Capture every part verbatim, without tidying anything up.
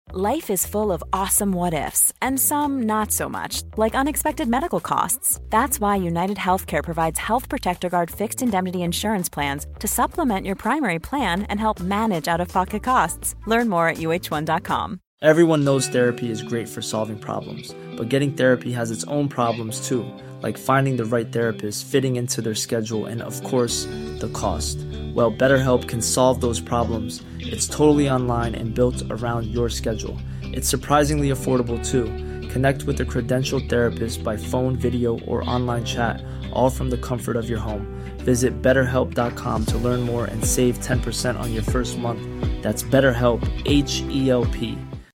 Life is full of awesome what-ifs, and some not so much, like unexpected medical costs. That's why United Healthcare provides Health Protector Guard fixed indemnity insurance plans to supplement your primary plan and help manage out-of-pocket costs. Learn more at U H one dot com. Everyone knows therapy is great for solving problems, but getting therapy has its own problems too, like finding the right therapist, fitting into their schedule, and of course, the cost. Well, BetterHelp can solve those problems. It's totally online and built around your schedule. It's surprisingly affordable too. Connect with a credentialed therapist by phone, video, or online chat, all from the comfort of your home. Visit better help dot com to learn more and save ten percent on your first month. That's BetterHelp, H E L P.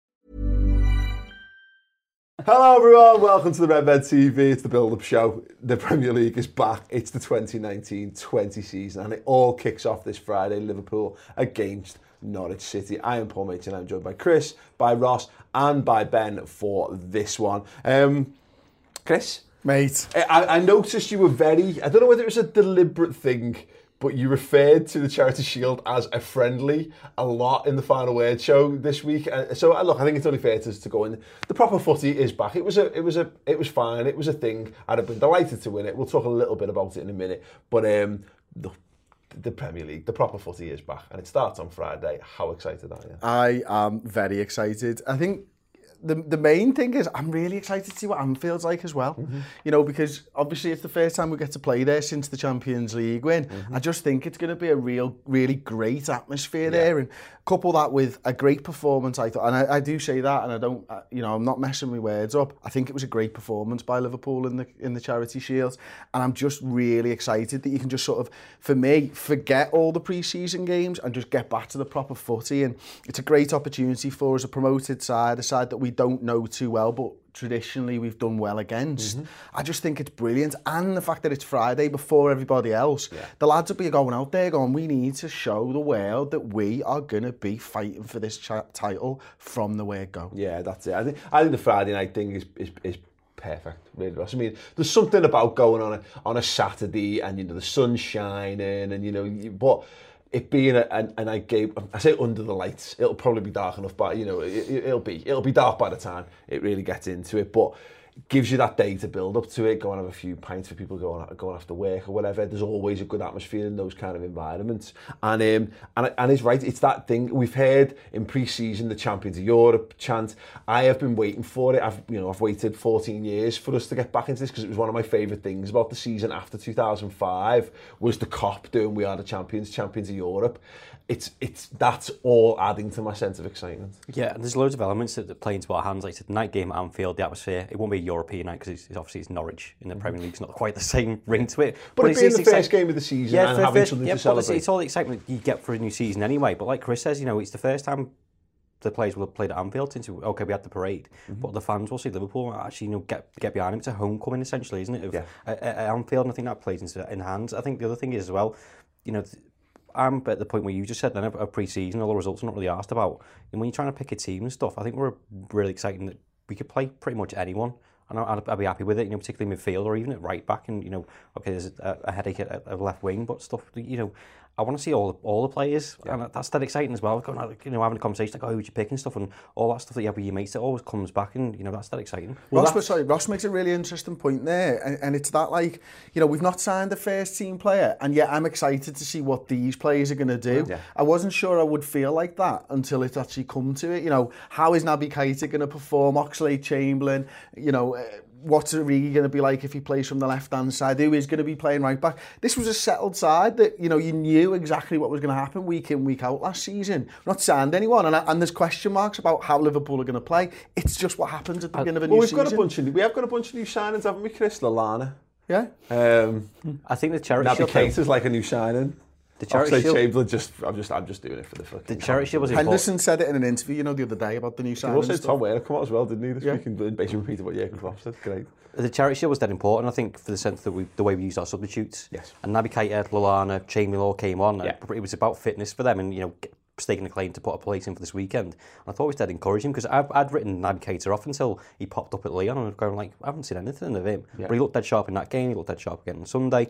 Hello everyone, welcome to the Red Med T V. It's the build-up show. The Premier League is back. It's the twenty nineteen twenty season and it all kicks off this Friday, Liverpool against Norwich City. I am Paul Machin, I'm joined by Chris, by Ross and by Ben for this one. Um, Chris? Mate. I, I noticed you were very, I don't know whether it was a deliberate thing, but you referred to the Charity Shield as a friendly a lot in the Final Word show this week. Uh, so uh, look, I think it's only fair to, to go in. The proper footy is back. It was a, it was a, it was fine. It was a thing. I'd have been delighted to win it. We'll talk a little bit about it in a minute. But um, the, the Premier League, the proper footy is back, and it starts on Friday. How excited are you? I am very excited. I think the the main thing is I'm really excited to see what Anfield's like as well. Mm-hmm. You know, because obviously it's the first time we get to play there since the Champions League win. Mm-hmm. I just think it's going to be a real, really great atmosphere yeah. there, and couple that with a great performance, I thought, and I, I do say that, and I don't, you know, I'm not messing my words up. I think it was a great performance by Liverpool in the in the Charity Shield, and I'm just really excited that you can just sort of, for me, forget all the pre-season games and just get back to the proper footy. And it's a great opportunity for us, a promoted side, a side that we don't know too well, but traditionally we've done well against. Mm-hmm. I just think it's brilliant, and the fact that it's Friday before everybody else, yeah. the lads will be going out there going, we need to show the world that we are going to be fighting for this ch- title from the word go. Yeah, that's it. I think I think the Friday night thing is is, is perfect, really, Ross. I mean, there's something about going on a on a Saturday and, you know, the sun's shining and, you know, you, but it being a, a, a night game, I say under the lights, it'll probably be dark enough, but, you know, it, it'll be it'll be dark by the time it really gets into it. But it gives you that day to build up to it, go and have a few pints for people going going after work or whatever. There's always a good atmosphere in those kind of environments. And um, and and it's right, it's that thing we've heard in pre-season, the Champions of Europe chant. I have been waiting for it. I've you know I've waited fourteen years for us to get back into this, because it was one of my favourite things about the season after two thousand five was the cop doing We Are the Champions, Champions of Europe. It's it's that's all adding to my sense of excitement. Yeah, and there's loads of elements that play into our hands. Like I said, the night game at Anfield, the atmosphere. It won't be a European night because it's, it's obviously it's Norwich in the mm-hmm. Premier League. It's not quite the same ring to it. But, but it being the exciting. first game of the season yeah, and having first, something yeah, to celebrate. It's all the excitement you get for a new season anyway. But like Chris says, you know, it's the first time the players will have played at Anfield since okay we had the parade, mm-hmm. but the fans will see Liverpool actually you know get get behind him. It's a homecoming essentially, isn't it? Of, yeah. At, at Anfield, and I think that plays into in hands. I think the other thing is as well, you know. Th- I'm at the point where you just said then a pre-season, all the results are not really asked about. And when you're trying to pick a team and stuff, I think we're really exciting that we could play pretty much anyone, and I'd, I'd be happy with it. You know, particularly midfield or even at right back. And you know, okay, there's a, a headache at, at left wing, but stuff. You know, I want to see all all the players, yeah. and that's that exciting as well. Going, you know, having a conversation like, oh, who'd you pick and stuff, and all that stuff that you have with your mates, it always comes back, and you know, that's that exciting. Well, Ross, sorry, Ross makes a really interesting point there, and, and it's that like, you know, we've not signed a first team player, and yet I'm excited to see what these players are going to do. Yeah. I wasn't sure I would feel like that until it actually come to it. You know, how is Naby Keita going to perform? Oxlade-Chamberlain, you know. Uh, What's Origi going to be like if he plays from the left-hand side? Who is going to be playing right back? This was a settled side that, you know, you knew exactly what was going to happen week in, week out last season. We've not signed anyone, and, and there's question marks about how Liverpool are going to play. It's just what happens at the beginning of a well, new we've season. Got a bunch of, we have got a bunch of new signings, haven't we, Chris? Lallana. Yeah. Um, I think the Charity Naby Keita's like a new signing. The Charity Shield. Chamberlain just, I'm just, I'm just doing it for the fucking. The Charity Shield was Henderson important. Said it in an interview, you know, the other day about the new signings. Also, Tom Werner come out as well, didn't he? This yeah. week and basically repeated what Jurgen Klopp said. Great. The Charity Shield was dead important, I think, for the sense that we, the way we used our substitutes. Yes. And Naby Keita, Lallana, Chamberlain all came on. Yeah. It was about fitness for them, and you know, staking a claim to put a place in for this weekend. And I thought it was dead encouraging because I'd, I'd written Naby Keita off until he popped up at Lyon, and I was going like, I haven't seen anything of him. Yeah. But he looked dead sharp in that game. He looked dead sharp again on Sunday.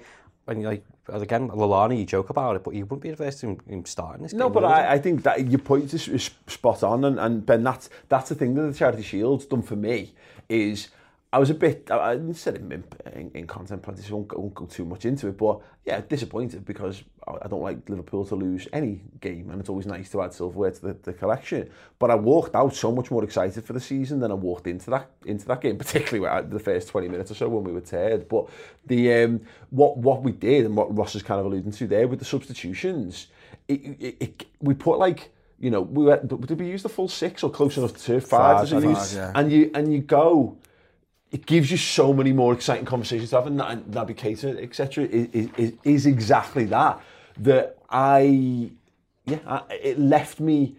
and like again, Lallana, you joke about it, but you wouldn't be adverse to him, him starting this game. No, but I, I think that your point is, is spot on, and, and Ben, that's that's the thing that the Charity Shield's done for me is I was a bit, I, I said it in, in, in content plenty, so I won't, I won't go too much into it, but yeah, disappointed because I don't like Liverpool to lose any game, and it's always nice to add silverware to the, the collection. But I walked out so much more excited for the season than I walked into that into that game, particularly the first twenty minutes or so when we were tired. But the um, what what we did, and what Ross is kind of alluding to there with the substitutions, it, it, it, we put like, you know, we were, did we use the full six or close enough to five? Five, five, five yeah. And you and you go. It gives you so many more exciting conversations to have, and Naby Keita, et cetera, is, is, is exactly that. That I, yeah, I, it left me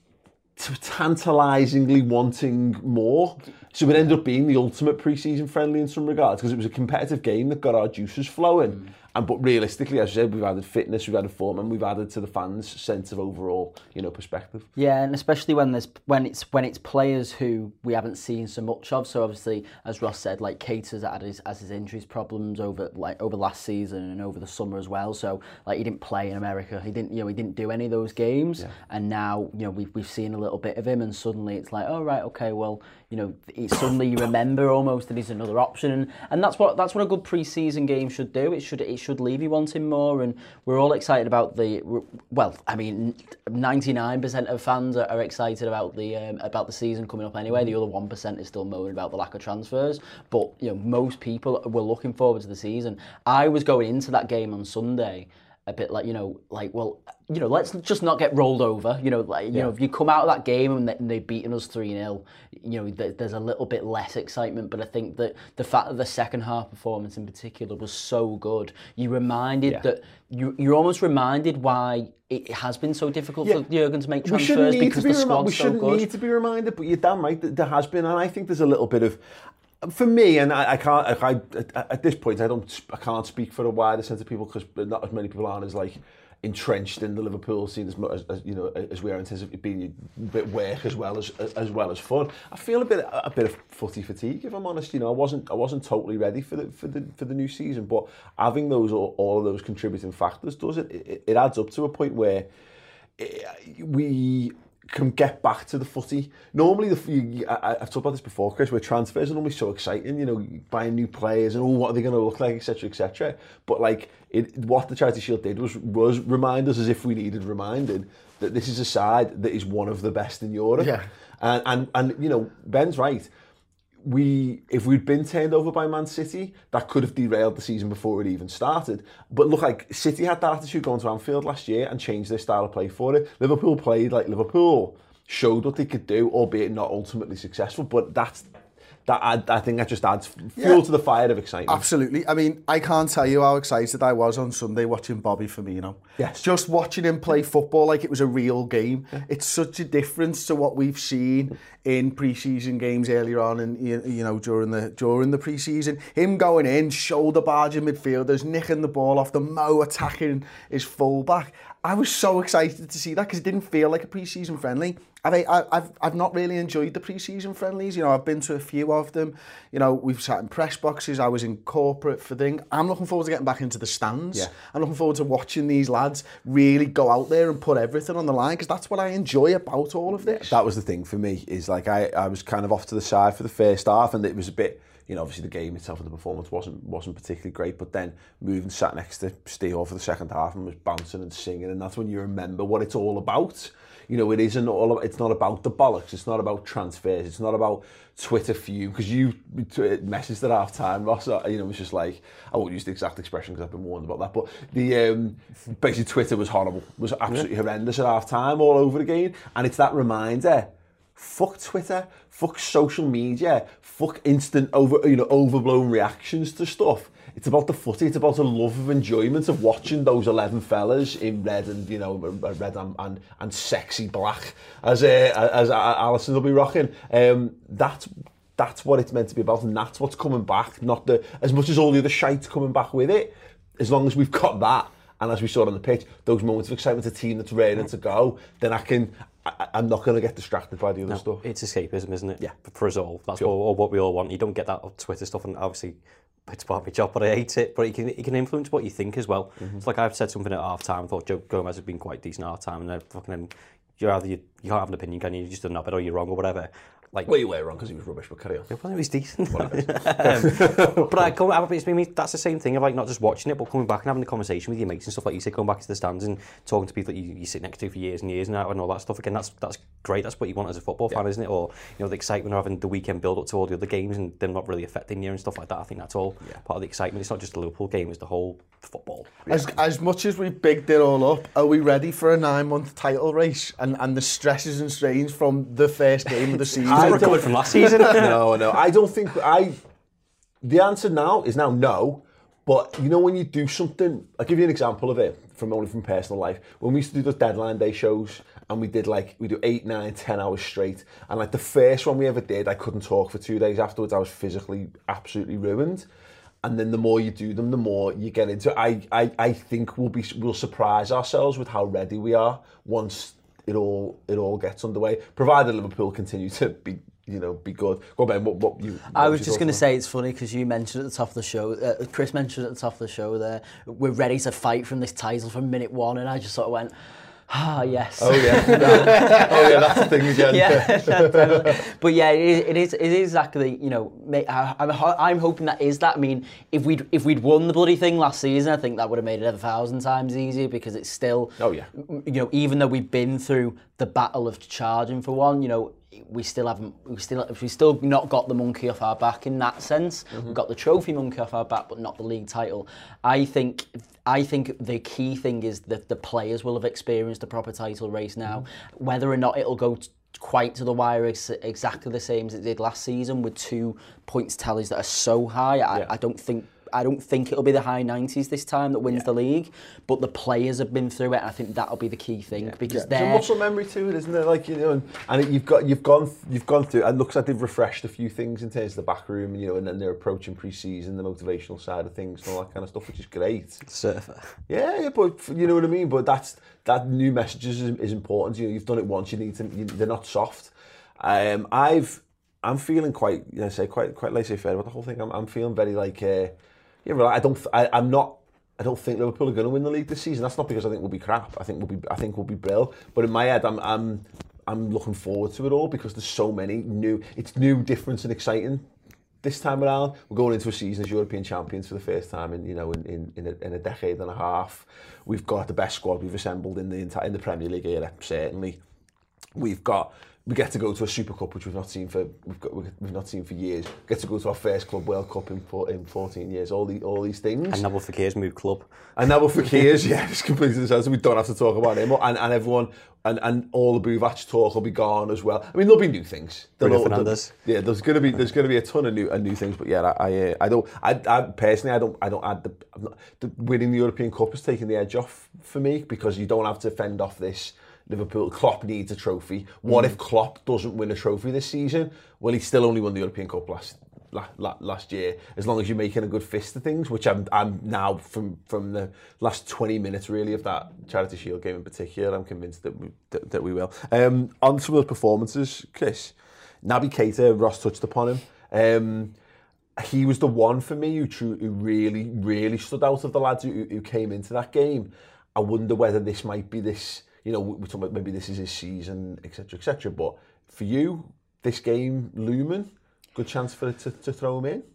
tantalisingly wanting more. So it ended up being the ultimate pre-season friendly in some regards, because it was a competitive game that got our juices flowing. Mm. And but realistically, as you said, we've added fitness, we've added form, and we've added to the fans' sense of overall, you know, perspective. Yeah, and especially when there's when it's when it's players who we haven't seen so much of. So obviously, as Ross said, like Keita's had his as his injuries problems over like over last season and over the summer as well. So like he didn't play in America, he didn't you know he didn't do any of those games, yeah. And now you know we've we've seen a little bit of him, and suddenly it's like, oh right, okay, well you know it's suddenly you remember almost that he's another option, and, and that's what that's what a good pre-season game should do. It should it should leave you wanting more, and we're all excited about the well I mean ninety-nine percent of fans are, are excited about the um, about the season coming up anyway. The other one percent is still moaning about the lack of transfers, but you know most people were looking forward to the season. I was going into that game on Sunday a bit like, you know, like, well, you know, let's just not get rolled over. You know, like, you yeah. know, if you come out of that game and, they, and they've beaten us three nil, you know, th- there's a little bit less excitement. But I think that the fact that the second half performance in particular was so good, you reminded yeah. that you, you're almost reminded why it has been so difficult yeah. for Jurgen to make transfers because be the squad's we so good. We shouldn't need to be reminded, but you're damn right that there has been, and I think there's a little bit of. For me, and I, I can't, I, I, at this point, I don't, I can't speak for a wider sense of people because not as many people aren't as like entrenched in the Liverpool scene as, as, as you know as we are in terms of it being a bit work as well as as well as fun. I feel a bit a bit of footy fatigue, if I'm honest. You know, I wasn't I wasn't totally ready for the for the for the new season, but having those all, all of those contributing factors does it. It, it adds up to a point where it, we. can get back to the footy. Normally, the, you, I, I've talked about this before, Chris, where transfers are normally so exciting, you know, buying new players and, oh, what are they going to look like, et cetera, et cetera. But, like, it, what the Charity Shield did was, was remind us, as if we needed reminding, that this is a side that is one of the best in Europe. Yeah. And, and, and you know, Ben's right. We, if we'd been turned over by Man City, that could have derailed the season before it even started. But look, like City had that attitude going to Anfield last year and changed their style of play for it. Liverpool played like Liverpool, showed what they could do, albeit not ultimately successful. But that's that. I, I think that just adds fuel yeah, to the fire of excitement. Absolutely. I mean, I can't tell you how excited I was on Sunday watching Bobby Firmino. Yes. Just watching him play football like it was a real game. Yeah. It's such a difference to what we've seen in pre-season games earlier on, and you know during the during the pre-season. Him going in, shoulder barging midfielders, nicking the ball off the Mo, attacking his fullback. I was so excited to see that because it didn't feel like a pre-season friendly. I, I've I've not really enjoyed the pre-season friendlies. You know, I've been to a few of them. You know, we've sat in press boxes. I was in corporate for thing. I'm looking forward to getting back into the stands. Yeah. I'm looking forward to watching these lads really go out there and put everything on the line, because that's what I enjoy about all of this. That was the thing for me. Is like I, I was kind of off to the side for the first half, and it was a bit. You know, obviously the game itself and the performance wasn't wasn't particularly great, but then moving sat next to Steele for the second half and was bouncing and singing, and that's when you remember what it's all about. You know, it isn't all. It's not about the bollocks. It's not about transfers. It's not about Twitter fume, because you messaged at half time, Ross. You know, it was just like, I won't use the exact expression because I've been warned about that, but the um, basically Twitter was horrible, was absolutely yeah. horrendous at half time all over again, and it's that reminder. Fuck Twitter, fuck social media, fuck instant over, you know, overblown reactions to stuff. It's about the footy. It's about a love of enjoyment of watching those eleven fellas in red and you know red and and, and sexy black as uh, as Alisson will be rocking. Um, that's that's what it's meant to be about, and that's what's coming back. Not the as much as all the other shite coming back with it. As long as we've got that. And as we saw on the pitch, those moments of excitement, a team that's ready to go, then I can, I, I'm not going to get distracted by the other no, stuff. It's escapism, isn't it? Yeah. For us all. That's sure. what, what we all want. You don't get that Twitter stuff, and obviously it's part of my job, but I hate it. But it can, it can influence what you think as well. Mm-hmm. It's like I've said something at half time. I thought Joe Gomez had been quite decent at half time, and then fucking, you're either, you, you can't have an opinion, can you? You just don't know it, or you're wrong, or whatever. Like, well, you were wrong because he was rubbish, but carry on. It was decent. um, but I come, it's maybe that's the same thing of like not just watching it, but coming back and having a conversation with your mates and stuff like you say, going back to the stands and talking to people that you, you sit next to for years and years and, and all that stuff. Again, that's that's great. That's what you want as a football fan, yeah. isn't it? Or you know, the excitement of having the weekend build up to all the other games and them not really affecting you and stuff like that. I think that's all yeah. part of the excitement. It's not just the Liverpool game; it's the whole football. As as much as we bigged it all up, are we ready for a nine-month title race and and the stresses and strains from the first game of the season? I recovered from last season. no, no, I don't think I. The answer now is now no, but you know when you do something, I'll give you an example of it from only from personal life. When we used to do those deadline day shows, and we did like we do eight, nine, ten hours straight, and like the first one we ever did, I couldn't talk for two days afterwards. I was physically absolutely ruined. And then the more you do them, the more you get into it. I, I, I think we'll be we'll surprise ourselves with how ready we are once it all it all gets underway. Provided Liverpool continue to be. You know, be good. Go on, Ben, what, what you... What I was just going to say, it's funny because you mentioned at the top of the show, uh, Chris mentioned at the top of the show there, we're ready to fight from this title from minute one, and I just sort of went, ah, yes. Oh, yeah. oh, yeah, that's the thing again. yeah, but yeah, it is, it is, it is exactly, you know, I'm, I'm hoping that is that. I mean, if we'd, if we'd won the bloody thing last season, I think that would have made it a thousand times easier because it's still, oh, yeah. you know, even though we've been through the battle of charging for one, you know, we still haven't, we still, we still not got the monkey off our back in that sense. Mm-hmm. We've got the trophy monkey off our back, but not the league title. I think, I think the key thing is that the players will have experienced a proper title race now. Mm-hmm. Whether or not it'll go t- quite to the wire ex- exactly the same as it did last season with two points tallies that are so high. I, yeah. I don't think. I don't think it'll be the high nineties this time that wins yeah. the league, but the players have been through it, and I think that'll be the key thing yeah. because yeah. there's a muscle memory to it, isn't there? Like you know, and, and it, you've got you've gone you've gone through. And it looks like they've refreshed a few things in terms of the back room, you know, and then they're approaching pre-season, the motivational side of things, and all that kind of stuff, which is great. Surfer. Yeah, yeah, but you know what I mean. But that's that new messages is, is important. You know, you've done it once. You need to. You, they're not soft. Um, I've I'm feeling quite, you know, say quite quite laissez-faire about the whole thing. I'm I'm feeling very like. Uh, Yeah, but I don't. I, I'm not. I don't think Liverpool are going to win the league this season. That's not because I think we'll be crap. I think we'll be. I think we'll be brilliant. But in my head, I'm. I'm. I'm looking forward to it all because there's so many new. It's new, different, and exciting. This time around, we're going into a season as European champions for the first time in you know in in, in, a, in a decade and a half. We've got the best squad we've assembled in the entire in the Premier League era. Certainly, we've got. We get to go to a Super Cup, which we've not seen for we've got we've not seen for years. We get to go to our first Club World Cup in in fourteen years. All the all these things. And Nabil Fekir's moved club. And Nabil Fekir's, yeah, it's completely sense. We don't have to talk about him. And and everyone and, and all the Buvac talk will be gone as well. I mean, there'll be new things. Bruno Fernandes. Yeah, there's gonna be there's gonna be a ton of new uh, new things. But yeah, I I, I don't I, I personally I don't I don't add the, I'm not, the winning the European Cup is taking the edge off for me because you don't have to fend off this. Liverpool, Klopp needs a trophy. What mm. if Klopp doesn't win a trophy this season? Well, he still only won the European Cup last last, last year. As long as you're making a good fist of things, which I'm I'm now from from the last twenty minutes really of that Charity Shield game in particular, I'm convinced that we that, that we will. Um, on some of the performances, Chris, Naby Keita, Ross touched upon him. Um, he was the one for me who, true, who really really stood out of the lads who, who came into that game. I wonder whether this might be this. You know, we're talking about maybe this is his season, et cetera, et cetera. But for you, this game looming, good chance for it to, to throw him in?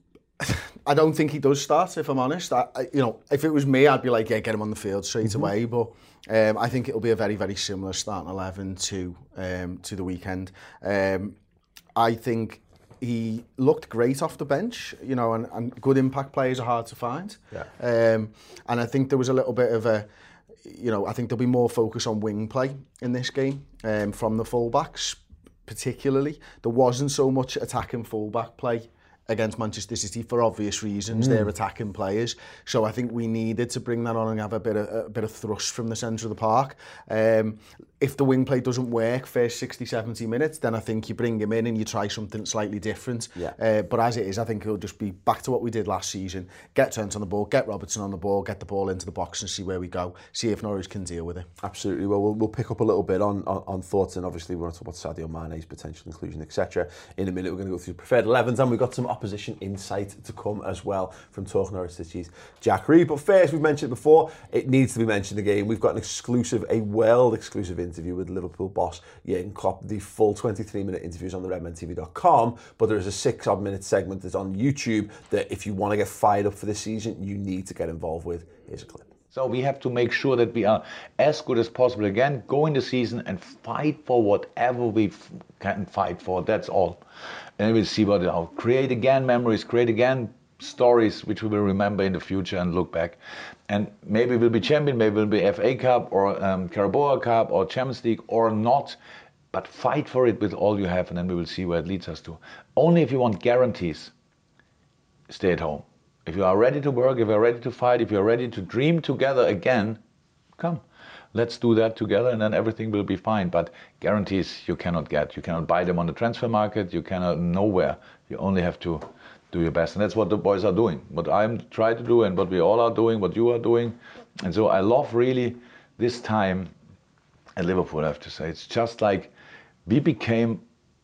I don't think he does start, if I'm honest. I, I, you know, if it was me, I'd be like, yeah, get him on the field straight mm-hmm. away. But um, I think it'll be a very, very similar starting eleven to um, to the weekend. Um, I think he looked great off the bench, you know, and, and good impact players are hard to find. Yeah. Um, and I think there was a little bit of a, you know, I think there'll be more focus on wing play in this game um, from the fullbacks, particularly. There wasn't so much attacking fullback play against Manchester City for obvious reasons. Mm. They're attacking players, so I think we needed to bring that on and have a bit of a bit of thrust from the centre of the park. Um, if the wing play doesn't work first sixty, seventy minutes, then I think you bring him in and you try something slightly different. Yeah. Uh, but as it is, I think it'll just be back to what we did last season. Get Trent on the ball, get Robertson on the ball, get the ball into the box and see where we go. See if Norwich can deal with it. Absolutely. Well, we'll, we'll pick up a little bit on, on, on thoughts, and obviously we want to talk about Sadio Mane's potential inclusion, et cetera. In a minute, we're going to go through preferred elevens, and we've got some opposition insight to come as well from Talk Norwich City's Jack Reed. But first, we've mentioned it before, it needs to be mentioned again. We've got an exclusive, a world-exclusive interview with Liverpool boss Jurgen Klopp. The full twenty-three minute interview is on the redmen t v dot com, but there is a six odd minute segment that's on YouTube that if you want to get fired up for this season, you need to get involved with. Here's a clip. So we have to make sure that we are as good as possible again, go in the season and fight for whatever we can fight for, that's all. And we'll see what it will create again memories, create again stories which we will remember in the future and look back. And maybe we'll be champion, maybe we'll be F A Cup or um, Carabao Cup or Champions League or not, but fight for it with all you have, and then we will see where it leads us to. Only if you want guarantees, stay at home. If you are ready to work, if you are ready to fight, if you are ready to dream together again, come. Let's do that together and then everything will be fine. But guarantees you cannot get. You cannot buy them on the transfer market. You cannot nowhere. You only have to do your best. And that's what the boys are doing. What I'm trying to do and what we all are doing, what you are doing. And so I love really this time at Liverpool, I have to say. It's just like we became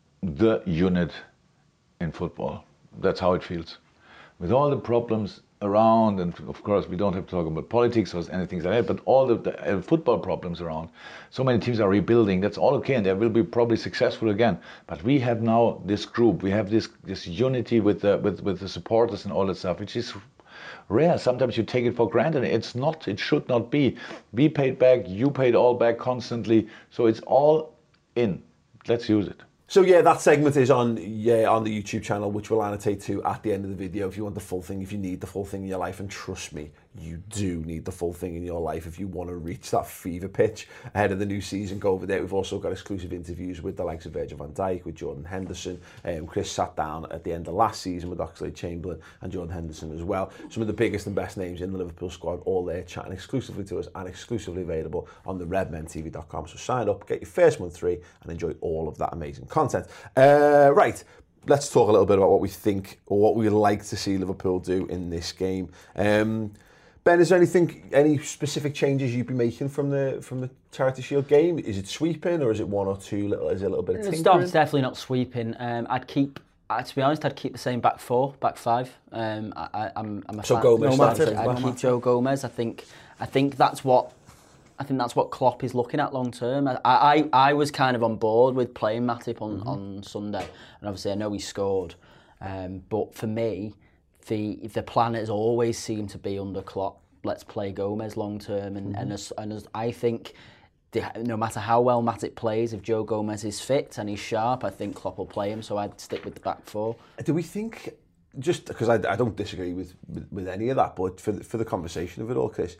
the unit in football. That's how it feels. With all the problems around, and of course we don't have to talk about politics or anything like that, but all the, the uh, football problems around. So many teams are rebuilding, that's all okay, and they will be probably successful again. But we have now this group, we have this this unity with the, with, with the supporters and all that stuff, which is rare. Sometimes you take it for granted. It's not, it should not be. We paid back, you paid all back constantly, so it's all in. Let's use it. So yeah, that segment is on yeah on the YouTube channel, which we'll annotate to at the end of the video if you want the full thing, if you need the full thing in your life. And trust me, you do need the full thing in your life if you want to reach that fever pitch ahead of the new season. Go over there. We've also got exclusive interviews with the likes of Virgil van Dijk, with Jordan Henderson. Um, Chris sat down at the end of last season with Oxlade-Chamberlain and Jordan Henderson as well. Some of the biggest and best names in the Liverpool squad, all there chatting exclusively to us and exclusively available on the redmen t v dot com. So sign up, get your first month free, and enjoy all of that amazing content. Uh, right. Let's talk a little bit about what we think or what we would like to see Liverpool do in this game. Um, Ben, is there anything, any specific changes you'd be making from the from the Charity Shield game? Is it sweeping or is it one or two little? Is it a little bit of tinkering? It's definitely not sweeping. Um, I'd keep, uh, to be honest, I'd keep the same back four, back five. Um, I, I, I'm, I'm a so fan. Gomez. No matter, I'd keep Joe Gomez. I think, I think that's what. I think that's what Klopp is looking at long term. I, I, I was kind of on board with playing Matip on, mm-hmm. on Sunday, and obviously I know he scored. Um, but for me, the the plan has always seemed to be under Klopp. Let's play Gomez long term, and mm-hmm. and, as, and as I think, the, no matter how well Matip plays, if Joe Gomez is fit and he's sharp, I think Klopp will play him. So I'd stick with the back four. Do we think, just because I, I don't disagree with, with with any of that, but for the, for the conversation of it all, Chris,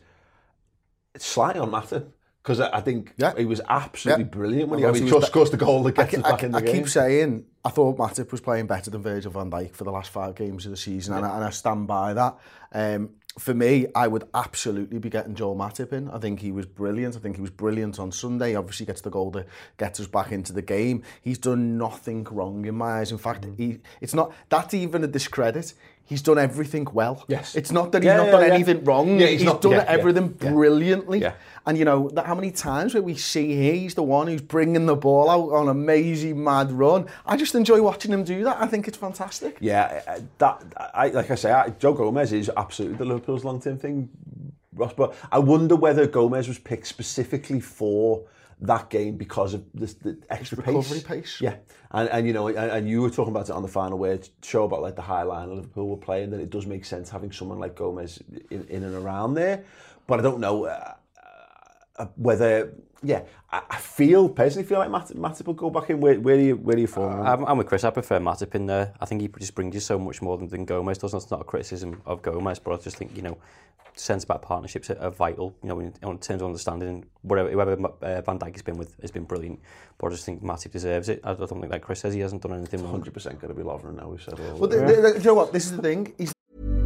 it's slightly on Matip. Because I, I think yeah. he was absolutely yeah. brilliant when he, I mean, he just scores the goal that gets I, us back I, in the I game. I keep saying, I thought Matip was playing better than Virgil van Dijk for the last five games of the season, yeah. and, I, and I stand by that. Um, for me, I would absolutely be getting Joel Matip in. I think he was brilliant. I think he was brilliant on Sunday. He obviously gets the goal that gets us back into the game. He's done nothing wrong in my eyes. In fact, mm-hmm. he, it's not, that's even a discredit. He's done everything well. Yes. It's not that he's yeah, not yeah, done yeah. anything wrong. Yeah, he's he's not, done yeah, everything yeah, brilliantly. Yeah. And you know, that, how many times where we see he's the one who's bringing the ball out on a mazy, mad run. I just enjoy watching him do that. I think it's fantastic. Yeah, that I like I say, I, Joe Gomez is absolutely the Liverpool's long-term thing, Ross. But I wonder whether Gomez was picked specifically for that game because of the, the extra His pace. recovery pace. Yeah, and and you know, and, and you were talking about it on the final word show about like the high line Liverpool were playing. That it does make sense having someone like Gomez in, in and around there. But I don't know uh, uh, whether yeah, I, I feel personally feel like Matip, Matip will go back in. Where, where are you? Where are you falling? Uh, I'm, I'm with Chris. I prefer Matip in there. I think he just brings you so much more than, than Gomez does. That's not a criticism of Gomez, but I just think, you know, centre-back partnerships are, are vital. You know, in, in terms of understanding. Whatever, whoever uh, Van Dijk has been with has been brilliant. But I just think Matip deserves it. I don't think, like Chris says, he hasn't done anything wrong. one hundred percent going to be Lovren now. We've said all. Well, the, the, the, you know what? This is the thing. He's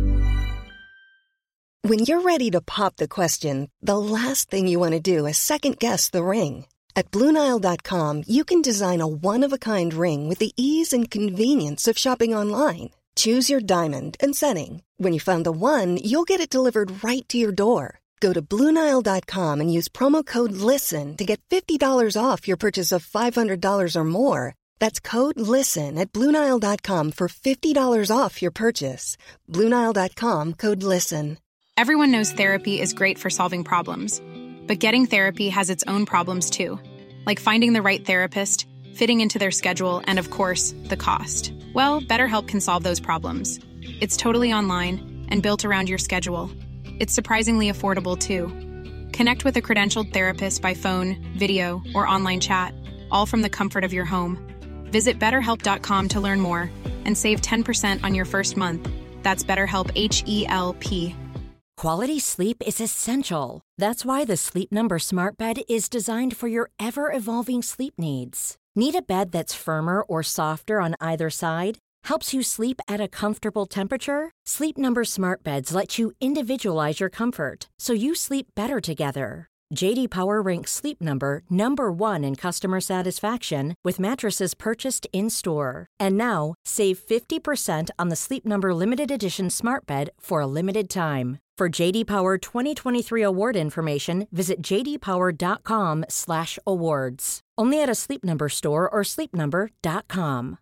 When you're ready to pop the question, the last thing you want to do is second-guess the ring. At Blue Nile dot com, you can design a one-of-a-kind ring with the ease and convenience of shopping online. Choose your diamond and setting. When you find the one, you'll get it delivered right to your door. Go to Blue Nile dot com and use promo code LISTEN to get fifty dollars off your purchase of five hundred dollars or more. That's code LISTEN at Blue Nile dot com for fifty dollars off your purchase. Blue Nile dot com, code LISTEN. Everyone knows therapy is great for solving problems. But getting therapy has its own problems too. Like finding the right therapist, fitting into their schedule, and of course, the cost. Well, BetterHelp can solve those problems. It's totally online and built around your schedule. It's surprisingly affordable too. Connect with a credentialed therapist by phone, video, or online chat, all from the comfort of your home. Visit better help dot com to learn more and save ten percent on your first month. That's BetterHelp, H E L P. Quality sleep is essential. That's why the Sleep Number Smart Bed is designed for your ever-evolving sleep needs. Need a bed that's firmer or softer on either side? Helps you sleep at a comfortable temperature? Sleep Number Smart Beds let you individualize your comfort, so you sleep better together. J D Power ranks Sleep Number number one in customer satisfaction with mattresses purchased in-store. And now, save fifty percent on the Sleep Number Limited Edition Smart Bed for a limited time. For J D Power twenty twenty-three award information, visit j d power dot com slash awards. Only at a Sleep Number store or sleep number dot com.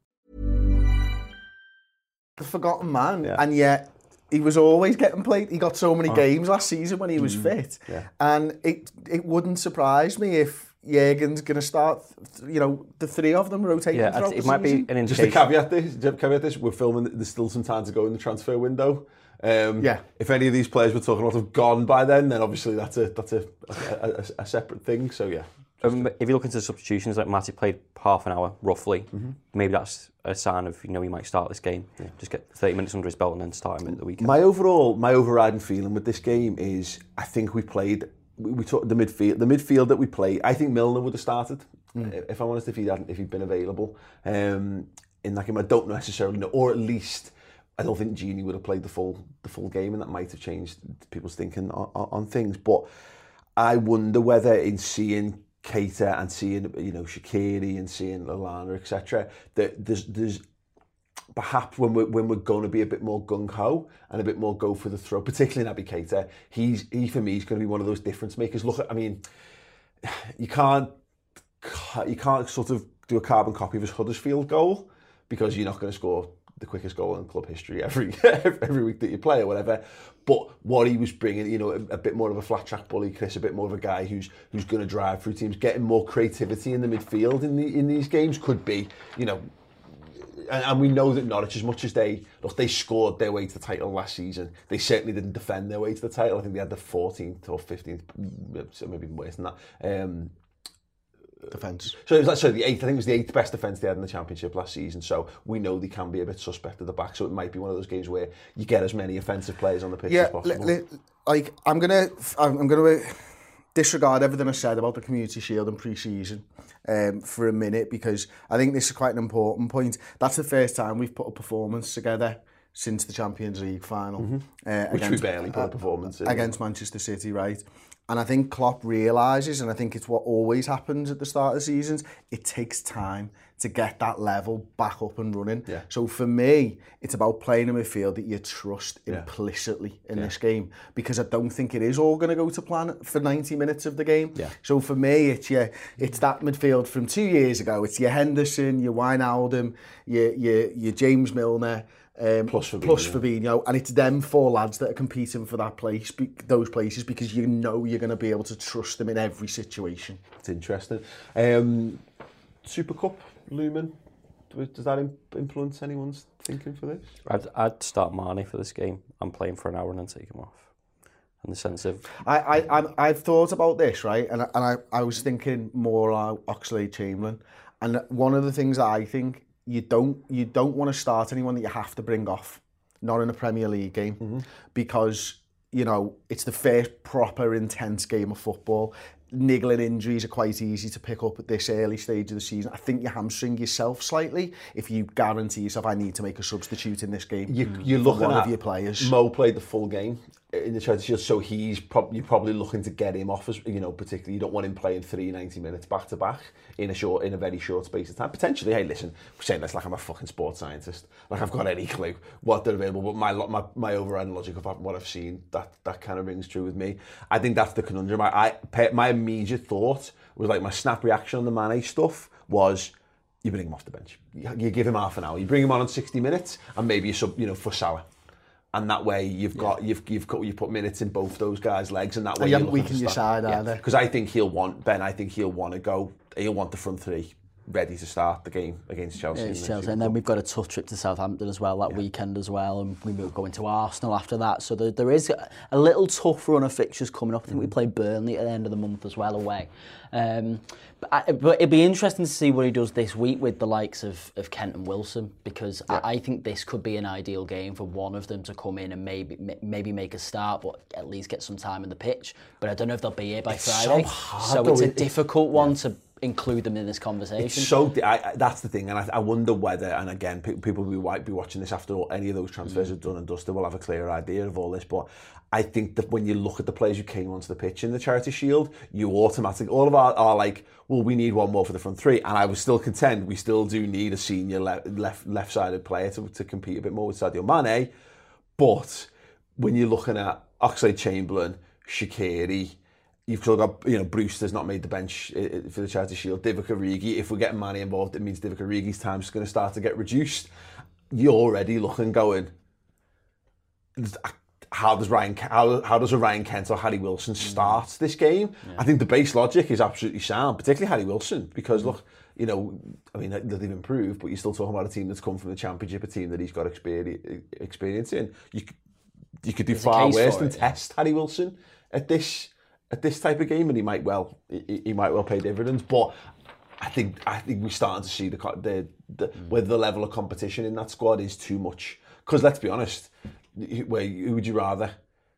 the forgotten man, Yeah. and yet he was always getting played. He got so many Oh. games last season when he was Mm. fit, Yeah. and it it wouldn't surprise me if Jürgen's going to start, you know, the three of them rotating. Yeah, throughout it the might be season. an Just a indication. caveat this, just a caveat this, we're filming, there's still some time to go in the transfer window. Um, Yeah. If any of these players we're talking about have gone by then, then obviously that's a that's a, a, a, a separate thing. So yeah. Um, if you look into the substitutions, like Matip played half an hour roughly, Mm-hmm. maybe that's a sign of, you know, he might start this game. Yeah. Just get thirty minutes under his belt and then start him at the weekend. My overall, my overriding feeling with this game is I think we played, we, we took the midfield, the midfield that we played. I think Milner would have started, mm. if I'm honest, if he hadn't, if he'd been available. Um, in that game, I don't necessarily know, or at least I don't think Gini would have played the full the full game, and that might have changed people's thinking on, on, on things. But I wonder whether in seeing Keita and seeing, you know, Shaqiri and seeing Lallana, et cetera, that there's there's perhaps when we're when we're going to be a bit more gung ho and a bit more go for the throw, particularly Naby Keita, he's he for me is going to be one of those difference makers. Look, at, I mean, you can't you can't sort of do a carbon copy of his Huddersfield goal because you're not going to score the quickest goal in club history every every week that you play or whatever. But what he was bringing, you know, a, a bit more of a flat track bully, Chris, a bit more of a guy who's who's going to drive through teams, getting more creativity in the midfield in the in these games could be, you know. And, and we know that Norwich, as much as they look, they scored their way to the title last season, they certainly didn't defend their way to the title. I think they had the fourteenth or fifteenth, so maybe even worse than that. Um, defence. So it was like, so the eighth, I think it was the eighth best defence they had in the Championship last season. So we know they can be a bit suspect at the back. So it might be one of those games where you get as many offensive players on the pitch yeah, as possible. Li, li, like I'm gonna, I'm gonna disregard everything I said about the Community Shield and pre-season um, for a minute because I think this is quite an important point. That's the first time we've put a performance together since the Champions League final, mm-hmm. uh, which against, we barely put a performance in against Manchester City, right? And I think Klopp realises, and I think it's what always happens at the start of seasons, it takes time to get that level back up and running. Yeah. So for me, it's about playing a midfield that you trust yeah. implicitly in yeah. this game, because I don't think it is all going to go to plan for ninety minutes of the game. Yeah. So for me, it's your, it's that midfield from two years ago. It's your Henderson, your Wijnaldum, your, your, your James Milner, Um, plus Fabinho. plus Fabinho, and it's them four lads that are competing for that place, those places, because you know you're going to be able to trust them in every situation. It's interesting. Um, Super Cup looming. Does that influence anyone's thinking for this? I'd, I'd start Mane for this game. I'm playing for an hour and then take him off. in the sense of... I, I, I'm, I've thought about this, right? And, I, and I, I was thinking more like Oxlade-Chamberlain. And one of the things that I think, you don't, you don't want to start anyone that you have to bring off, not in a Premier League game, mm-hmm. because, you know, it's the first proper intense game of football. Niggling injuries are quite easy to pick up at this early stage of the season. I think you hamstring yourself slightly if you guarantee yourself, I need to make a substitute in this game. You, you're looking one at of your players. Mo played the full game in the Charity Shield, so he's prob- you're probably looking to get him off, as you know, particularly you don't want him playing three ninety minutes back to back in a short, in a very short space of time. Potentially, hey, listen, I'm saying this like I'm a fucking sports scientist, like I've got any clue what they're available, but my my my overriding logic of what I've seen, that that kind of rings true with me. I think that's the conundrum. I, I my immediate thought was like my snap reaction on the Mane stuff was, you bring him off the bench, you, you give him half an hour, you bring him on on sixty minutes, and maybe you sub, you know, for Salah. And that way you've got yeah. you've you've got you put minutes in both those guys' legs, and that way you haven't weakened your side yeah. either. Because I think he'll want Ben. I think he'll want to go. He'll want the front three ready to start the game against Chelsea. Yeah, it's Chelsea, and then we've got a tough trip to Southampton as well that yeah. weekend as well, and we will go into Arsenal after that. So there, there is a, a little tough run of fixtures coming up. I think mm. we play Burnley at the end of the month as well away. Um, but, I, but it'd be interesting to see what he does this week with the likes of, of Kent and Wilson, because yeah. I, I think this could be an ideal game for one of them to come in and maybe maybe make a start, but at least get some time in the pitch. But I don't know if they'll be here by it's Friday. So, hard, so though, it's a it, difficult one yeah. to include them in this conversation. It's so I, I, that's the thing, and I, I wonder whether, and again, pe- people who might be watching this after all, any of those transfers mm. are done and dusted will have a clearer idea of all this. But I think that when you look at the players who came onto the pitch in the Charity Shield, you automatically, all of our are like, well, we need one more for the front three, and I was still content. We still do need a senior le- left left-sided player to, to compete a bit more with Sadio Mane. But when you're looking at Oxlade-Chamberlain, Shaqiri, you've still got, you know, Brewster's not made the bench for the Charity Shield. Divock Origi, if we're getting Mane involved, it means Divock Origi's time's going to start to get reduced. You're already looking, going, how does Ryan, how, how does a Ryan Kent or Harry Wilson start mm. this game? Yeah. I think the base logic is absolutely sound, particularly Harry Wilson, because mm. look, you know, I mean, they've improved, but you're still talking about a team that's come from the Championship, a team that he's got experience, experience in. You, you could do There's far worse it, than yeah. test Harry Wilson at this at this type of game, and he might well he, he might well pay dividends. But I think I think we're starting to see the the, the mm. whether the level of competition in that squad is too much. Because let's be honest, where who would you rather,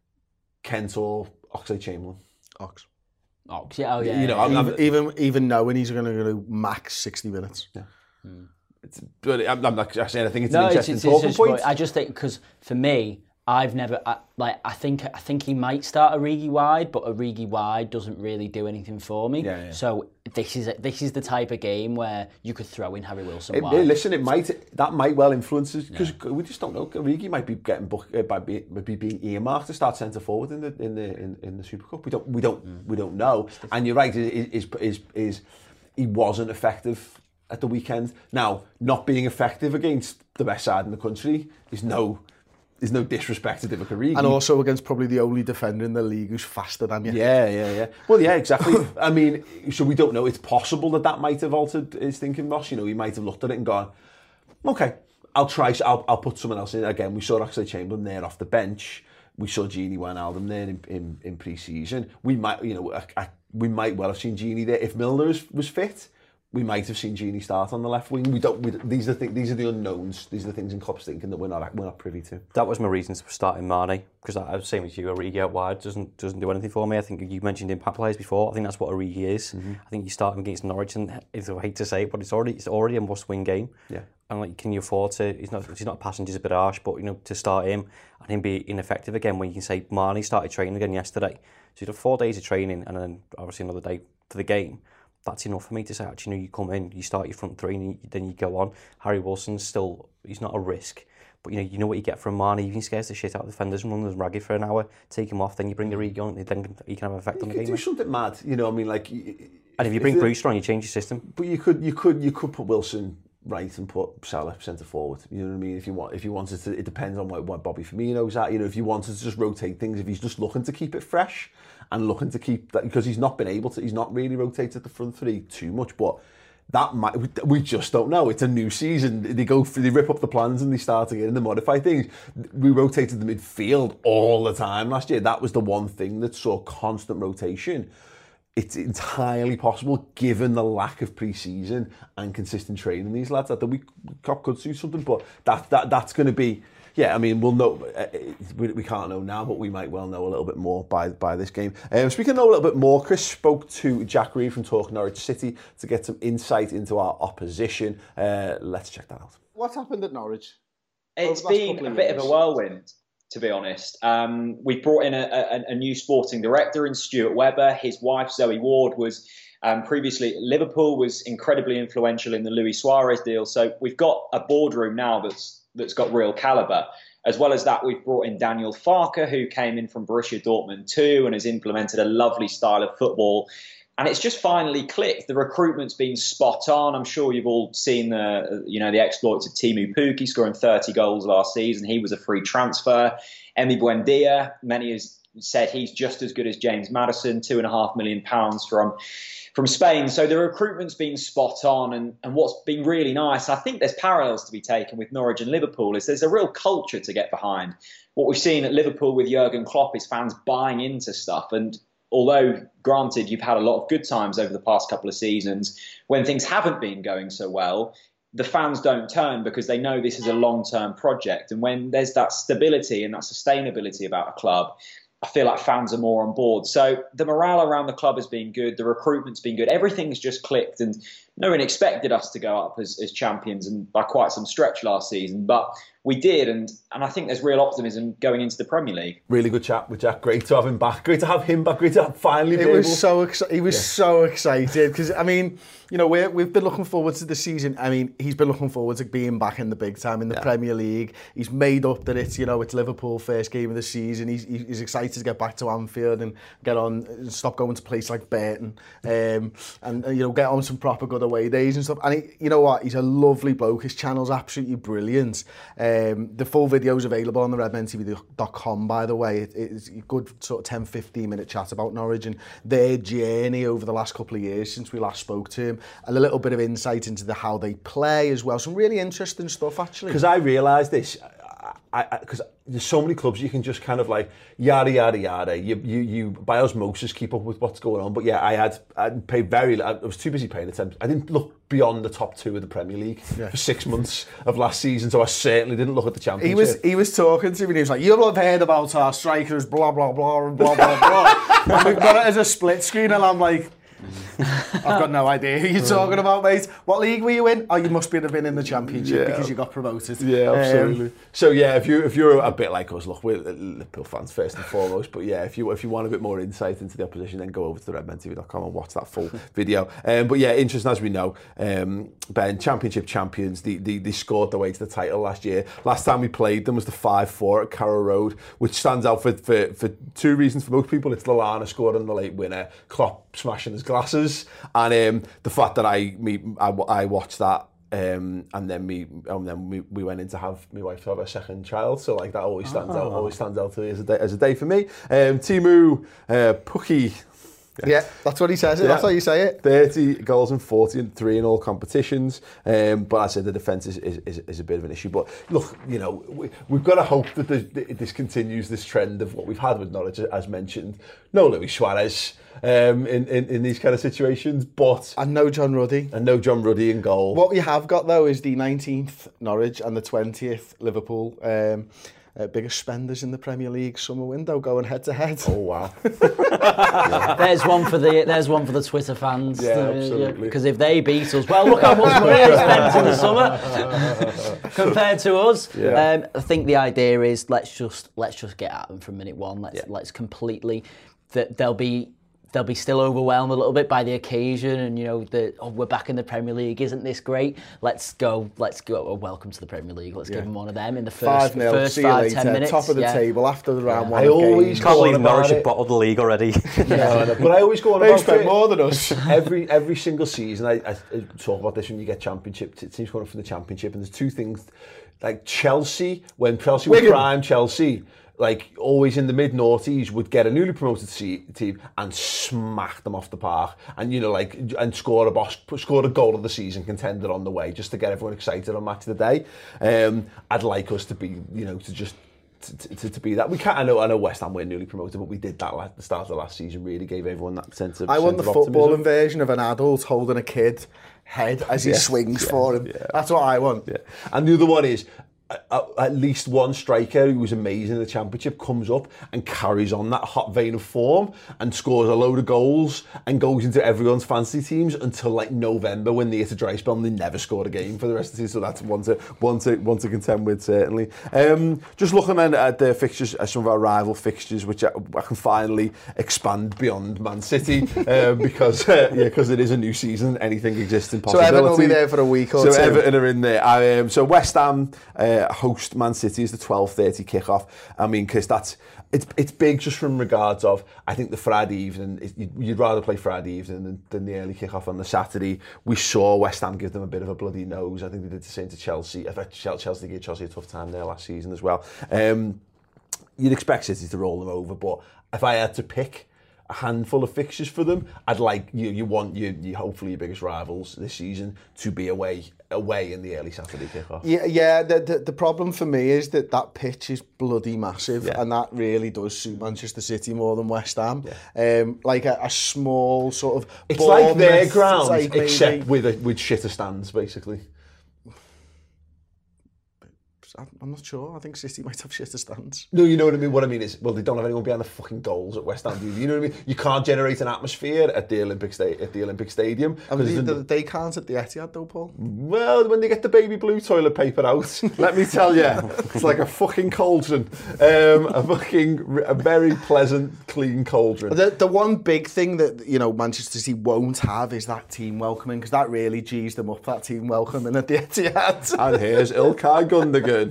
Kent or Oxlade-Chamberlain? Ox. Ox, yeah, oh yeah. You know, yeah. I'm, even, even even knowing he's going to go max sixty minutes. Yeah. Mm. It's, but I'm, I'm not saying I think it's no, an interesting it's, it's, talking it's, point. I just think because for me, I've never I, like I think I think he might start Origi wide, but Origi wide doesn't really do anything for me. Yeah, yeah. So this is this is the type of game where you could throw in Harry Wilson it, wide. Listen, it might that might well influence us because yeah. we just don't know. Origi might be getting book, uh, by be, might be being earmarked to start centre forward in the in the in, in the Super Cup. We don't we don't mm. we don't know. And you're right. Is is is he wasn't effective at the weekend. Now, not being effective against the best side in the country is no. There's no disrespect to Divock Origi. And also against probably the only defender in the league who's faster than you. Yeah, yeah, yeah. Well, yeah, exactly. I mean, so we don't know. It's possible that that might have altered his thinking, Ross. You know, he might have looked at it and gone, okay, I'll try, I'll, I'll put someone else in. Again, we saw Oxlade-Chamberlain there off the bench. We saw Gini Wijnaldum there in, in, in pre-season. We might, you know, I, I, we might well have seen Gini there. If Milner was, was fit, we might have seen Gini start on the left wing. We don't. We, these are the th- these are the unknowns. These are the things in Klopp's thinking that we're not we're not privy to. That was my reasons for starting Mane, because I was saying with you, Origi out wide doesn't doesn't do anything for me. I think you mentioned impact players before. I think that's what Origi is. Mm-hmm. I think you start him against Norwich, and I hate to say it, but it's already it's already a must-win game. Yeah. And like, can you afford to? He's not he's not a passenger, he's a bit harsh, but you know, to start him and him be ineffective again when you can say Mane started training again yesterday. So you have four days of training and then obviously another day for the game. That's enough for me to say, actually, you know, you come in, you start your front three, and you, then you go on. Harry Wilson's still, he's not a risk. But, you know, you know what you get from Mane. He even scares the shit out of defenders and runs ragged for an hour, take him off, then you bring Origi on, then he can have an effect you on the game. game. You could do something mad, you know, I mean, like... And if you bring if Brewster on, you change your system. But you could you could, you could put Wilson right and put Salah centre forward, you know what I mean? If you want, if you wanted to, it depends on what, what Bobby Firmino's at, you know, if you wanted to just rotate things, if he's just looking to keep it fresh, and looking to keep that, because he's not been able to, he's not really rotated the front three too much, but that might, we just don't know. It's a new season. They go, they rip up the plans and they start again and they modify things. We rotated the midfield all the time last year. That was the one thing that saw constant rotation. It's entirely possible, given the lack of pre-season and consistent training these lads, that we could do something. But that that that's going to be, yeah. I mean, we'll know. We, we can't know now, but we might well know a little bit more by by this game. Um, speaking of know a little bit more, Chris spoke to Jack Reed from Talk Norwich City to get some insight into our opposition. Uh, let's check that out. What happened at Norwich? It's been a bit of a whirlwind, to be honest. Um, we brought in a, a, a new sporting director in Stuart Webber. His wife, Zoe Ward, was um, previously at Liverpool, was incredibly influential in the Luis Suarez deal. So we've got a boardroom now that's that's got real calibre. As well as that, we've brought in Daniel Farke, who came in from Borussia Dortmund too and has implemented a lovely style of football. And it's just finally clicked. The recruitment's been spot on. I'm sure you've all seen the, you know, the exploits of Timu Pukki scoring thirty goals last season. He was a free transfer. Emi Buendia, many have said he's just as good as James Maddison, two and a half million pounds from from Spain. So the recruitment's been spot on. And, and what's been really nice, I think there's parallels to be taken with Norwich and Liverpool, is there's a real culture to get behind. What we've seen at Liverpool with Jurgen Klopp is fans buying into stuff. And although, granted, you've had a lot of good times over the past couple of seasons, when things haven't been going so well, the fans don't turn because they know this is a long-term project. And when there's that stability and that sustainability about a club, I feel like fans are more on board. So the morale around the club has been good. The recruitment's been good. Everything's just clicked. And no one expected us to go up as, as champions and by quite some stretch last season. But we did, and and I think there's real optimism going into the Premier League. Really good chat with Jack. Great to have him back. Great to have him back. Great to have finally be It was able... so exci- he was yeah. so excited because I mean, you know, we're, we've been looking forward to the season. I mean, he's been looking forward to being back in the big time in the yeah. Premier League. He's made up that it's, you know, it's Liverpool first game of the season. He's he's excited to get back to Anfield and get on and stop going to places like Burton, um, and you know, get on some proper good away days and stuff. And he, you know what, he's a lovely bloke. His channel's absolutely brilliant. Um, the full video's available on the redmen t v dot com, by the way. It, it's a good sort of ten fifteen minute chat about Norwich and their journey over the last couple of years since we last spoke to him, and a little bit of insight into the how they play as well. Some really interesting stuff, actually. Because I realised this, because there's so many clubs you can just kind of like yada yada yada. You you you by osmosis keep up with what's going on. But yeah, I had I paid very. I was too busy paying attention. I didn't look beyond the top two of the Premier League yeah. for six months of last season, so I certainly didn't look at the Championship. He was he was talking to me. And he was like, "You'll have heard about our strikers, blah blah blah and blah blah blah." And we've got it as a split screen, and I'm like, I've got no idea who you're talking about, mate. What league were you in? Oh, you must have been in the Championship yeah. because you got promoted. Yeah, absolutely. Um, so yeah, if you if you're a bit like us, look, we're Liverpool fans first and foremost. But yeah, if you if you want a bit more insight into the opposition, then go over to the redmen t v dot com and watch that full video. Um, but yeah, interesting as we know, um, Ben, Championship champions. They, they they scored their way to the title last year. Last time we played them was the five four at Carrow Road, which stands out for for for two reasons for most people. It's Lallana scoring the late winner, Klopp smashing his glasses, and um, the fact that I me I, I watched that, um, and then me and then we, we went in to have my wife to have her second child. So like that always stands oh. out. Always stands out to me as a day, as a day for me. Um, Timu uh, Pukki. Yeah. yeah, that's what he says. Yeah. That's how you say it. thirty goals and forty and three in all competitions. Um, but I said the defence is, is, is, is a bit of an issue. But look, you know, we, we've got to hope that the, this continues this trend of what we've had with Norwich, as mentioned. No Luis Suarez um, in, in, in these kind of situations, but... And no John Ruddy. And no John Ruddy in goal. What we have got, though, is the nineteenth Norwich and the twentieth Liverpool. Um, Uh, biggest spenders in the Premier League summer window going head to head. Oh wow! yeah. There's one for the there's one for the Twitter fans. Yeah, uh, absolutely. Because yeah, if they beat us, well, look how much money they spent in the summer compared to us. Yeah. Um, I think the idea is let's just let's just get at them from minute one. Let's yeah. let's completely that they'll be. They'll be still overwhelmed a little bit by the occasion, and you know, the oh, we're back in the Premier League. Isn't this great? Let's go. Let's go. Oh, welcome to the Premier League. Let's yeah. give them one of them in the first, five, first see five, you later, ten minutes. Top of the yeah. table after the round yeah. one. I always can't believe Norwich have bottled the league already. yeah, but I always go on they about expect it. more than us. every every single season, I, I, I talk about this when you get Championship. Teams going up for the Championship, and there's two things like Chelsea when Chelsea was prime Chelsea. like always in the mid noughties, would get a newly promoted team and smack them off the park, and you know, like, and score a boss, score a goal of the season contender on the way, just to get everyone excited on match of the day. Um, I'd like us to be, you know, to just to, to, to be that. We can't. I know. I know West Ham were newly promoted, but we did that at the start of the last season. Really gave everyone that sense of. I want the footballing optimism. version of an adult holding a kid head as he Yeah, swings yeah, for him. yeah. That's what I want. Yeah. And the other one is, uh, at least one striker who was amazing in the Championship comes up and carries on that hot vein of form and scores a load of goals and goes into everyone's fantasy teams until like November, when they hit a dry spell and they never scored a game for the rest of the season. So that's one to one to one to contend with, certainly. Um, just looking at, at the fixtures, at some of our rival fixtures, which I, I can finally expand beyond Man City um, because uh, yeah, because it is a new season. Anything exists in possibility. So Everton will be there for a week or so two. So Everton are in there. I, um, so West Ham uh, host Man City is the twelve thirty kickoff. I mean, because that's it's it's big just from regards of, I think the Friday evening, it, you'd, you'd rather play Friday evening than, than the early kickoff on the Saturday. We saw West Ham give them a bit of a bloody nose. I think they did the same to Chelsea. I think Chelsea gave Chelsea a tough time there last season as well. Um, you'd expect City to roll them over, but if I had to pick a handful of fixtures for them, I'd like you. You want you, you hopefully your biggest rivals this season to be away, away in the early Saturday kickoff. Yeah, yeah. The, the the problem for me is that that pitch is bloody massive, Yeah. and that really does suit Manchester City more than West Ham. Yeah. Um, like a, a small sort of. It's like their Bournemouth ground, type, maybe. except with a, with shitter stands, basically. I'm not sure. I think City might have shitter stands. No, you know what I mean? What I mean is, well, they don't have anyone behind the fucking goals at West Ham, do you? You know what I mean? You can't generate an atmosphere at the Olympic sta- at the Olympic Stadium. I mean, the, they, they can't at the Etihad though, Paul. Well, when they get the baby blue toilet paper out, let me tell you, it's like a fucking cauldron. Um, a fucking, a very pleasant, clean cauldron. The, the one big thing that, you know, Manchester City won't have is that team welcoming, because that really G's them up, that team welcoming at the Etihad. And here's Ilkay Gundogan.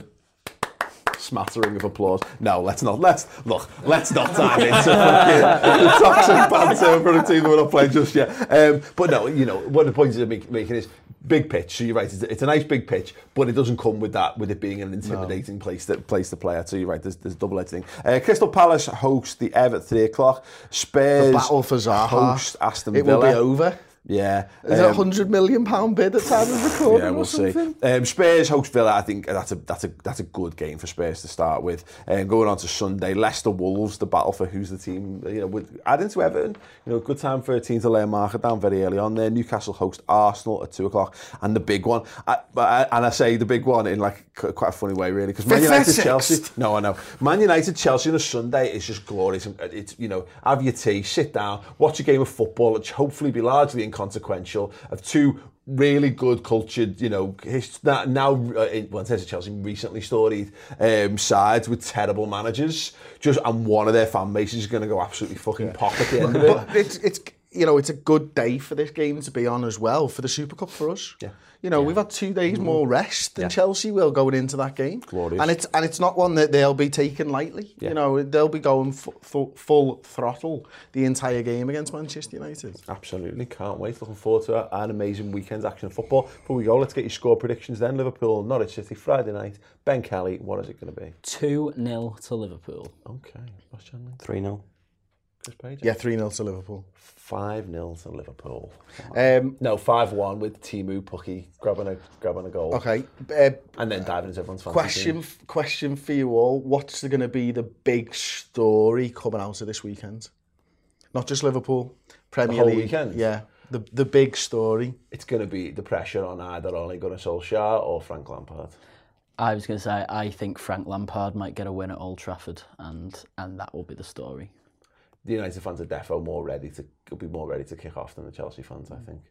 Smattering of applause. No, let's not. Let's look. Let's not dive into fucking the toxic banter for a team that we're not playing just yet. Um, but no, you know, one of the points I'm making is big pitch. So you're right. It's, it's a nice big pitch, but it doesn't come with that, with it being an intimidating no. place to place to play at. So you're right. There's, there's a double-edged thing. Uh, Crystal Palace host the Everton at three o'clock. Spurs the battle for Zaha. Host Aston Villa. It will be over. Yeah. Is um, it a hundred million pound bid at time of recording? Yeah, we'll or something? see. Um, Spurs host Villa. I think that's a that's a that's a good game for Spurs to start with. And um, going on to Sunday, Leicester Wolves, the battle for who's the team. You know, with adding to Everton, you know, good time for a team to lay a marker down very early on there. Newcastle host Arsenal at two o'clock, and the big one. I, I, and I say the big one in like quite a funny way, really, because Man United Chelsea. No, I know. Man United Chelsea on a Sunday is just glorious. It's, you know, have your tea, sit down, watch a game of football, which hopefully be largely inconsequential, of two really good cultured, you know, his, now, uh, well, in terms of Chelsea, recently storied um, sides with terrible managers, just, and one of their fan bases is going to go absolutely fucking yeah. pop at the end of it. But it's, it's, you know, it's a good day for this game to be on as well, for the Super Cup for us. Yeah. You know, yeah. we've had two days more rest than yeah. Chelsea will going into that game. Glorious. And it's and it's not one that they'll be taking lightly. Yeah. You know, they'll be going f- f- full throttle the entire game against Manchester United. Absolutely, can't wait. Looking forward to an amazing weekend's action of football. Before we go, let's get your score predictions then. Liverpool, Norwich City, Friday night. Ben Kelly, what is it going to be? two nil to Liverpool. Okay. What's Chandler? three nil. Chris Page? Yeah, three nil to Liverpool. five nil to Liverpool. Um, no, five one with Timu Pukki grabbing a grabbing a goal. Okay. Uh, and then diving into everyone's fantasy question, team. f- question for you all. What's going to be the big story coming out of this weekend? Not just Liverpool, Premier the whole League. Weekend? Yeah, the the big story. It's going to be the pressure on either Ole Gunnar Solskjaer or Frank Lampard. I was going to say, I think Frank Lampard might get a win at Old Trafford, and and that will be the story. The United fans are defo more ready to will be more ready to kick off than the Chelsea fans, I think.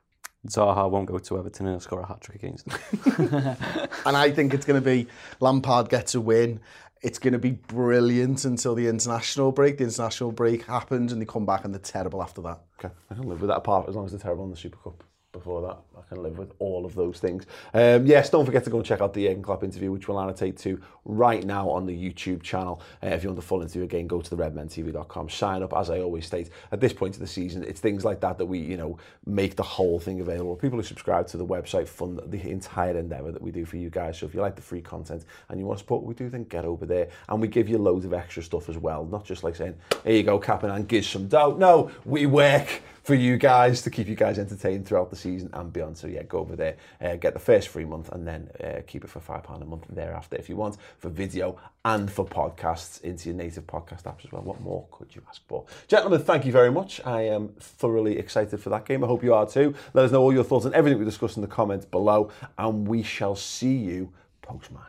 Zaha won't go to Everton and score a hat-trick against them. And I think it's going to be Lampard gets a win. It's going to be brilliant until the international break. The international break happens and they come back and they're terrible after that. Okay, I can live with that apart as long as they're terrible in the Super Cup. before that. I can live with all of those things. Um, yes, don't forget to go and check out the Jurgen Klopp interview, which we'll annotate to right now on the YouTube channel. Uh, if you want the full interview, again, go to the red men t v dot com. Sign up, as I always state. At this point of the season, it's things like that that we, you know, make the whole thing available. People who subscribe to the website fund the entire endeavour that we do for you guys. So if you like the free content and you want to support what we do, then get over there. And we give you loads of extra stuff as well. Not just like saying, here you go, Captain, and give some dough. No, we work for you guys to keep you guys entertained throughout the season and beyond. So yeah, go over there, uh, get the first free month, and then uh, keep it for five pounds a month thereafter if you want, for video and for podcasts into your native podcast apps as well. What more could you ask for? Gentlemen, thank you very much. I am thoroughly excited for that game. I hope you are too. Let us know all your thoughts on everything we discussed in the comments below, and we shall see you post-match.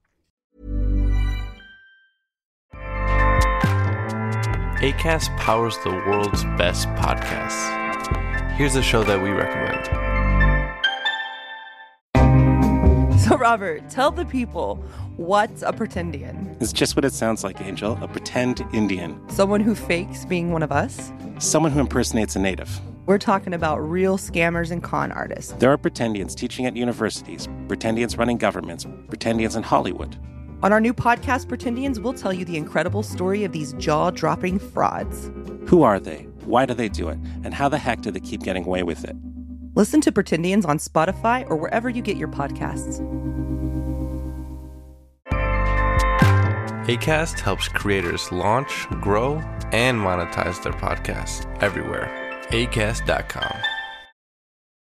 Acast powers the world's best podcasts. Here's a show that we recommend. So, Robert, tell the people, what's a pretendian? It's just what it sounds like, Angel. A pretend Indian. Someone who fakes being one of us? Someone who impersonates a native. We're talking about real scammers and con artists. There are pretendians teaching at universities, pretendians running governments, pretendians in Hollywood. On our new podcast, Pretendians, we'll tell you the incredible story of these jaw-dropping frauds. Who are they? Why do they do it? And how the heck do they keep getting away with it? Listen to Pretendians on Spotify or wherever you get your podcasts. Acast helps creators launch, grow, and monetize their podcasts everywhere. acast dot com.